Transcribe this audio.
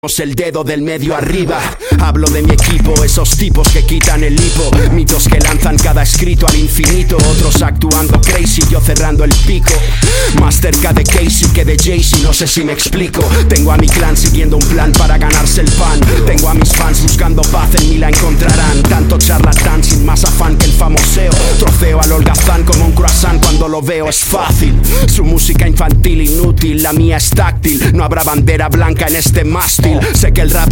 El dedo del medio arriba. Hablo de mi equipo, esos tipos que quitan el hipo. Mitos que lanzan cada escrito al infinito. Otros actuando crazy, yo cerrando el pico. Más cerca de Casey que de Jay-Z, no sé si me explico. Tengo a mi clan siguiendo un plan para ganarse el pan. Tengo a mis fans buscando paz, en mí la encontrarán. Tanto charlatán sin más afán que el famoseo. Troceo al holgazán como un croissant, cuando lo veo es fácil. Su música infantil inútil, la mía es táctil. No habrá bandera blanca en este mástil. Sé que el rap